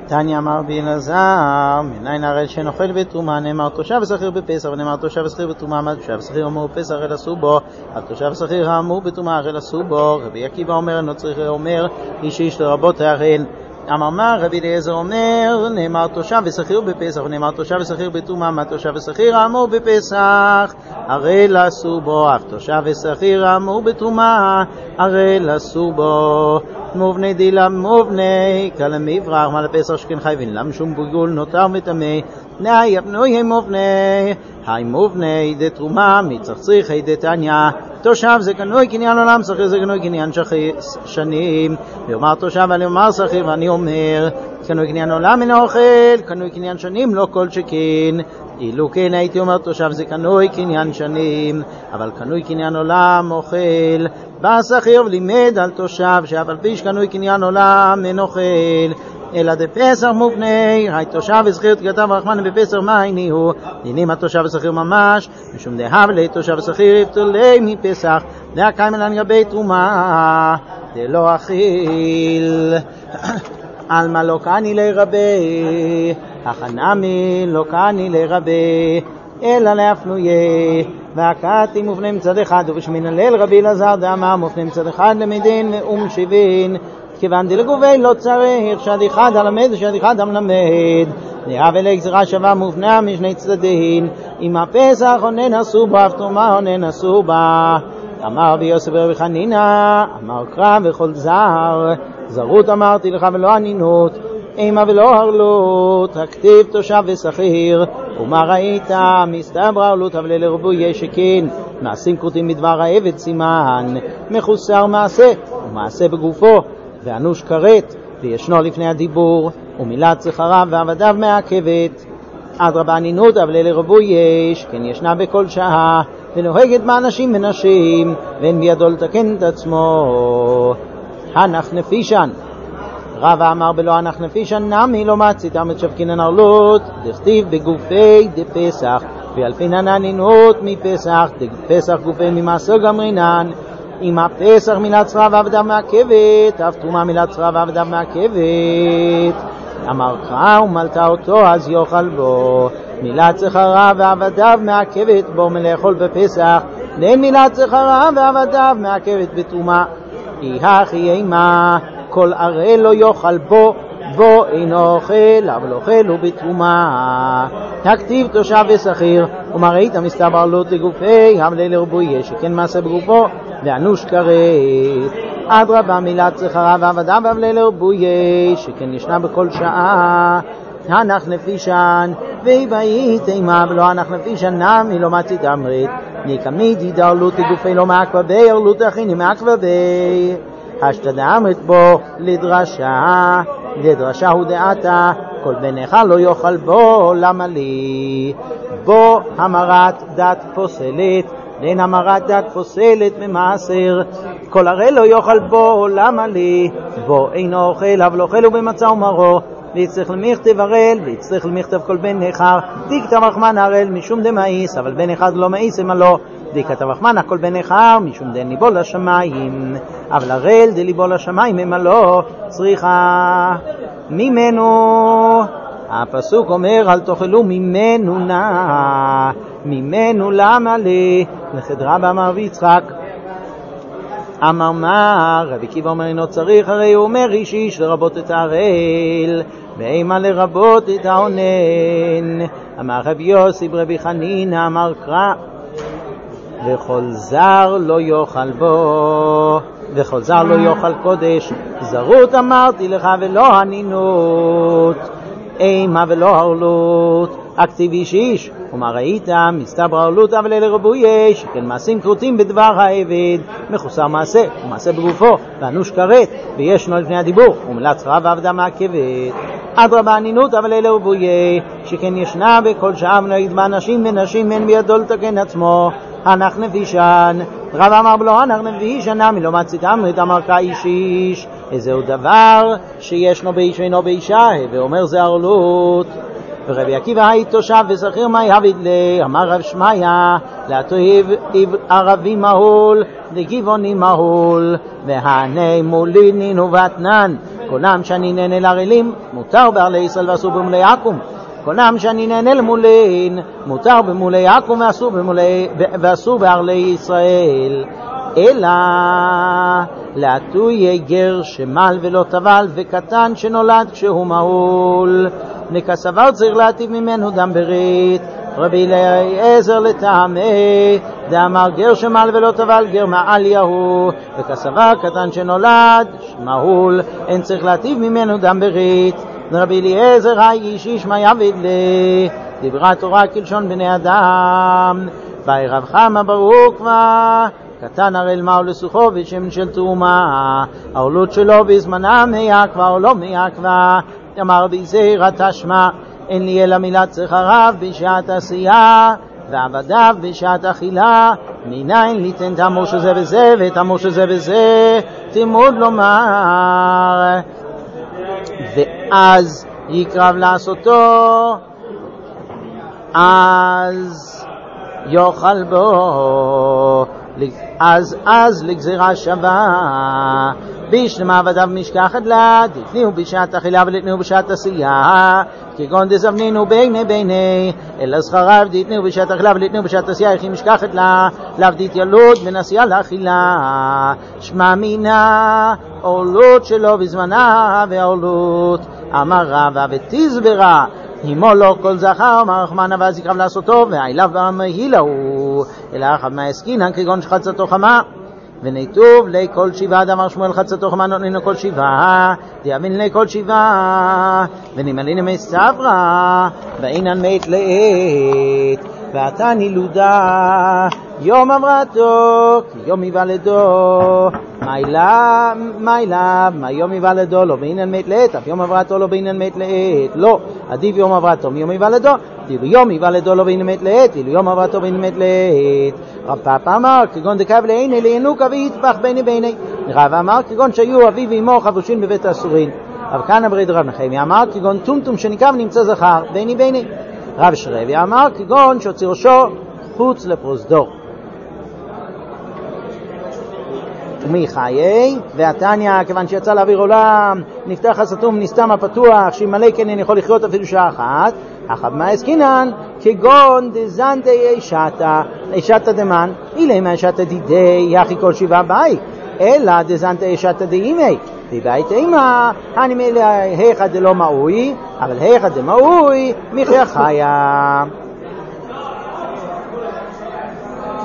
תניא אמר רבי אלעזר, מניין הרי שנאכל בתרומה נאמר תושב ושכיר בפסח, ונאמר תושב ושכיר בתרומה, מה תושב ושכיר אמור בפסח הרי עשו בו, על תושב ושכיר האמור בתרומה הרי עשו בו. רבי עקיבא אומר, אינו צריך אומר איש איש לרבות האחרין. אמר מה רבי אליעזר אומר, נאמר תושב ושכיר בפסח, ונאמר תושב ושכיר בתרומה, מה תושב ושכיר האמור בפסח הרי עשו בו, אף תושב ושכיר האמור בתרומה הרי עשו בו. מובני דילה מובני כלמברח מה לפסח שכן חייבים למה שום בגול נותר מטמא נאי הפנוי מובני היי מובני דתרומה מצחצריך היי דתניא תושב זה קנוי קניין עולם שכיר זה קנוי קניין שנים ואומר תושב ואני אומר שכיר ואני אומר קנוי קניין עולם אין אוכל קנוי קניין שנים לא כל שכן אילו כן הייתי אומר תושב זה קנוי קניין שנים אבל קנוי קניין עולם אוכל בא שכיר ולימד על תושב שאף על פי שקנוי קניין עולם אין אוכל אלא דפסח מובני היי תושב ושכיר תגתה ורחמן בפסח מה הניהו דינים התושב ושכיר ממש משום דהב לי תושב ושכיר יפתולי מפסח להקיים אלן גבי תרומה דלא אכיל על מה לא קני לרבי החנמי לא קני לרבי אלא להפנויה והקעתי מופנה מצד אחד ובשמין הליל רבי אלעזר דאמר מופנה מצד אחד למדין ומשבין כיוון דלגובי לא צריך שד אחד הלמד ושד אחד המלמד נראה ולגזרה שווה מופנה משני צדדים אם הפסח עונן עשו בה אף תרומה עונן עשו בה אמר רבי יוסף ורבי חנינא אמר קרא וכל זר זרות אמרתי לך ולא ענינות אימה ולא הרלות הכתיב תושב ושכיר ומה ראית מסתבר הרלות אבל לרבוי שכן מעשים כרותים בדבר העבד סימן מחוסר מעשה ומעשה בגופו ואנוש כרת וישנו לפני הדיבור ומילת זכריו ועבדיו מעכבת אדרבה ענינות אבל לרבוי יש כן ישנה בכל שעה ונוהגת באנשים ונשים ואין בידו לתקן את עצמו הנח נפישן רבא אמר בלא הנח נפישן נמי לא מציתם את שבקינן הרלות דכתיב בגופי דפסח ואלפינן ענינות מפסח דפסח גופי ממעשר גמרינן אם הפסח מילת צרה ועבדיו מעכבת אף תרומה מילת צרה ועבדיו מעכבת אמר קרא ומלתה אותו אז יאכל בו מילת זכרה ועבדיו מעכבת בו מלאכול בפסח ואין מילת זכרה ועבדיו מעכבת בתרומה הכי אימה כל ערל לא יאכל בו בו אינו אוכל אבל אוכל הוא בתרומה הכתיב תושב ושכיר ומראית מסתבר הרלות לגופי המלי לרבוי שכן מעשה בגופו ואנוש כרת אדרבה מילת זכרה ועבדיו המלי לרבוי שכן ישנה בכל שעה הנח נפישן ובאית אימה ולא הנח נפישן נמי לא מצית אמרת נקמיד ידע הרלות לגופי לא מעכבה בי הרלות הכיני מעכבה בי השתדע אמרת בו לדרשה הוא דעתה כל בנך לא יאכל בו למה לי בו המרת דת פוסלת אין המרת דת פוסלת ממעשר כל הרי לא יאכל בו למה לי בו אינו אוכל אבל אוכל הוא במצה ומרו ויצטרך למכתב הרל ויצטרך למכתב כל בן נחר דיקת רחמן הרל משום דמאיס אבל בן אחד לא מאיס אמה לא דיקת רחמן הכל בן נחר משום דן ליבו לשמיים אבל הרל דליבו לשמיים אמה לא צריכה ממנו הפסוק אומר אל תאכלו ממנו נא ממנו למה לי לחדרה באמר ויצחק אמר מה רבי עקיבא אומר אינו צריך הרי הוא אומר איש איש לרבות את הרל ואימה לרבות את העונן אמר רבי יוסי רבי חנינא אמר קרא וכל זר לא יאכל בו וכל זר לא יאכל קודש זרות אמרתי לך ולא ענינות אימה ולא הרלות הכתיב איש איש ומה ראית מסתבר הרלות אבל לרבוי שכן מעשים כרותים בדבר העבד מחוסר מעשה ומעשה בגופו ואנוש כרת וישנו לפני הדיבור ומילת זכרה ועבדיו מעכבת אדרבה ענינות אבל לרבוי שכן ישנה בכל שעה ונוהגת באנשים ונשים אין בידו לתקן עצמו הנח נפישן רב אמר בלו הנח נפישן נמי לא מצית אמרת אמר כאיש איש איזהו דבר שישנו באיש ואינו באישה ואומר זה הרלות ורבי עקיבא היית תושב ושכיר מה יעביד לי אמר רב שמעיה להתוהב ערבי מהול לגבעוני מהול והנה מולי נינו ואתנן קונם שאני נהנה לרעילים, מותר בערלי ישראל ואסור במולי עכו"ם. קונם שאני נהנה למולין, מותר במולי עכו"ם ואסור בערלי ישראל. אלא לעטוי גר שמל ולא טבל וקטן שנולד כשהוא מהול, נכסבר צריך להטיב ממנו דם ברית. רבי אליעזר לטעמי דאמר גר שמל ולא טבל גר מעל יהו, וכסבר קטן שנולד מהול אין צריך להטיב ממנו דם ברית. רבי אליעזר האיש איש מה יעבד לי, דיברה תורה כלשון בני אדם. באי רב חמא ברוך כבר קטן הראל מהו לסוחו בשמן של תרומה, העולות שלו בזמנם העכבה או לא מעכבה. אמר בזעירא תשמע אין לי אלא מילת שכריו בשעת עשייה ועבדיו בשעת אכילה, מניין ליתן את המור שזה וזה ואת המור שזה וזה תלמוד לומר. ואז יקרב לעשותו, אז יאכל בו, אז לגזירה שווה. בישלמה עבדיו משכחת לה, תתניהו בשעת אכילה ולתניהו בשעת עשייה, כגון דזמנינו ביני, אלא שכריו תתניהו בשעת אכילה ולתניהו בשעת עשייה, איך היא משכחת לה, לעבדית ילוד בין עשייה לאכילה. שמע מינה עולות שלו בזמנה והעולות. אמר רבא ותסברה הימו לא כל זכר, אמר רחמנא ואז יקרב לעשותו, והעיליו במהילה הוא, אלא אחד מהעסקינן כגון שחצתו חמה. ונטוב לי כל שבעה, דאמר שמואל חצתו חמה נותנינו כל שבעה, דיאמין לי כל שבעה, ונמלין מסתברא, ואינן מת לעת, ועתה נילודה, יום עברתו, יום יוולדו, מה יום יוולדו, לא באינן מת לעת, אף יום עברתו לא באינן מת לעת, לא, עדיף יום עברתו מיום יוולדו, דיב יום יוולדו לא באינן מת לעת, אילו יום עברתו באינן מת לעת. רב פאפא אמר כגון דקב לעיני לינוקה ויטבח ביני. רב אמר כגון שהיו אביו ואמו חבושים בבית האסורין. רב כהנא ברי דרב נחמיה אמר כגון טומטום שניקב נמצא זכר ביני. רב שרביה אמר כגון שהוציא ראשו חוץ לפרוזדור. ומי חיי והתניא כיוון שיצא לאוויר עולם נפתח הסתום נסתם הפתוח שימלא כן יכול לחיות אפילו שעה אחת. אחת מהעסקינן כגון דזנתי אישתא דמן אילי מהאישתא דידי יחי כל שבעה ביי, אלא דזנתי אישתא דאימי בבית אימה אני מלא היכא דלא מאוי, אבל היכא דמאוי מחיה חיה.